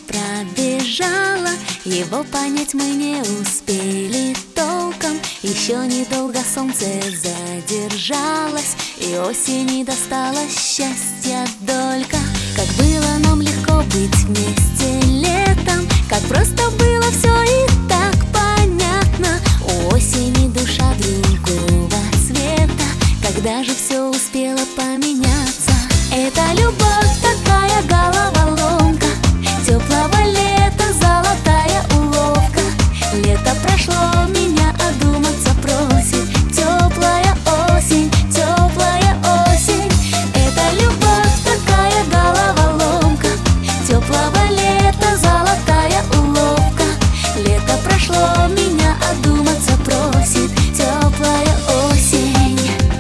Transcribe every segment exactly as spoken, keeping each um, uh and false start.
пробежала, его понять мы не успели толком. Еще недолго солнце задержалось, и осени досталось счастья долька. Как было нам легко быть вместе летом, как просто было все и так понятно. У осени душа другого цвета, когда же все успело поменяться. Это любовь такая головоломка, теплого лета золотая уловка. Лето прошло, меня одуматься просит теплая осень, теплая осень. Это любовь такая головоломка, теплого лета золотая уловка. Лето прошло, меня одуматься просит теплая осень,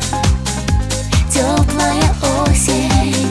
теплая осень.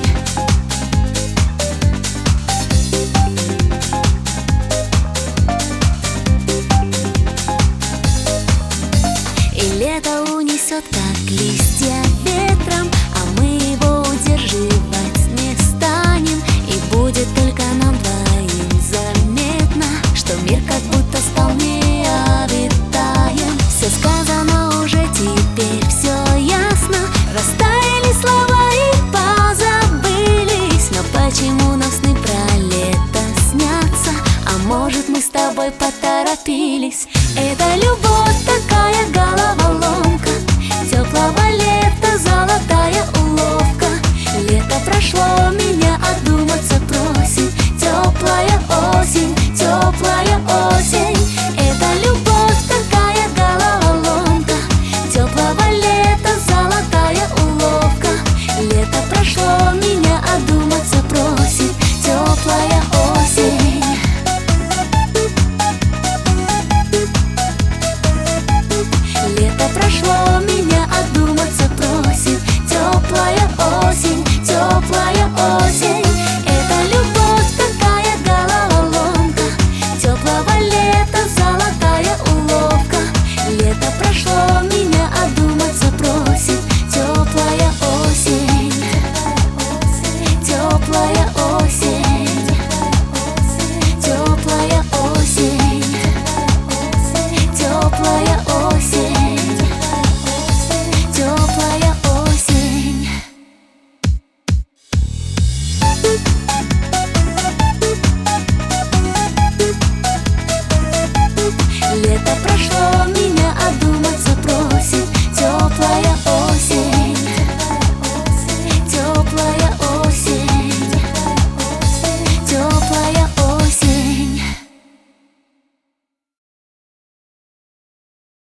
И лето унесет, как листья ветром, а мы его удерживать не станем. И будет только нам двоим заметно, что мир как будто стал необитаем. Все сказано уже, теперь все ясно. Растаяли слова и позабылись, но почему нам сны про лето снятся? А может, мы с тобой поторопились? Это любовь